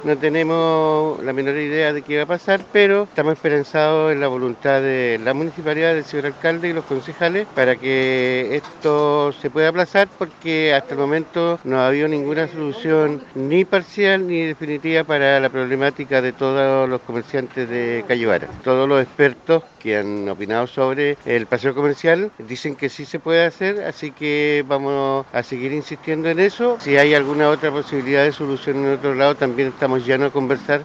No tenemos la menor idea de qué va a pasar, pero estamos esperanzados en la voluntad de la municipalidad, del señor alcalde y los concejales para que esto se pueda aplazar, porque hasta el momento no ha habido ninguna solución ni parcial ni definitiva para la problemática de todos los comerciantes de Cayuara. Todos los expertos que han opinado sobre el paseo comercial dicen que sí se puede hacer, así que vamos a seguir insistiendo en eso. Si hay alguna otra posibilidad de solución en otro lado, también estamos llanos a conversar